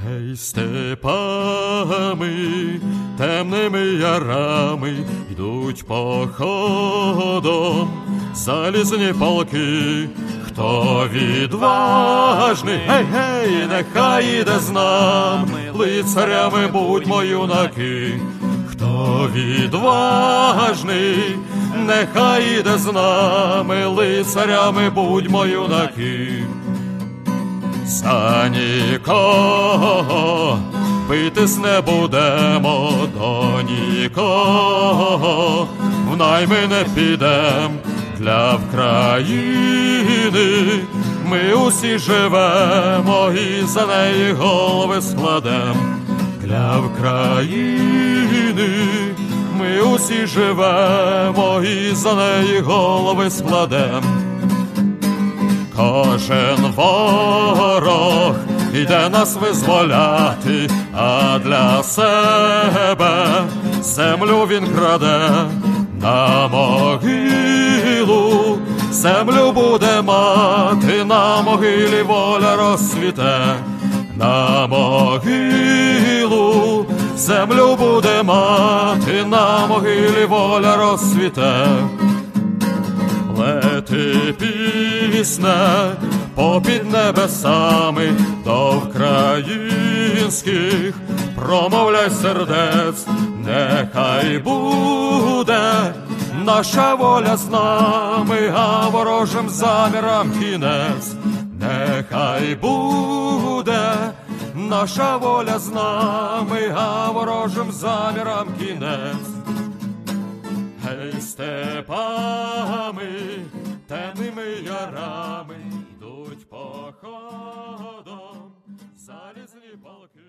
Гей, степами, темними ярами йдуть походом залізні полки. Хто відважний, гей-гей, нехай іде з нами, лицарями будьмо юнаки. Хто відважний, нехай іде з нами, лицарями будьмо юнаки. За нікого битись не будемо, до нікого в найми не підем. Для України ми усі живемо і за неї голови складем. Для України ми усі живемо і за неї голови складем. Кожен ворог іде нас визволяти, а для себе землю він краде. На могилу землю буде мати, на могилі воля розцвіте. На могилу землю буде мати, на могилі воля розцвіте. Лети пісне попід небесами до українських промовляй сердець. Нехай буде наша воля з нами, а ворожим замірам кінець. Нехай буде наша воля з нами, а ворожим замірам кінець. Гей, степами, темними ярами йдуть походом залізні полки.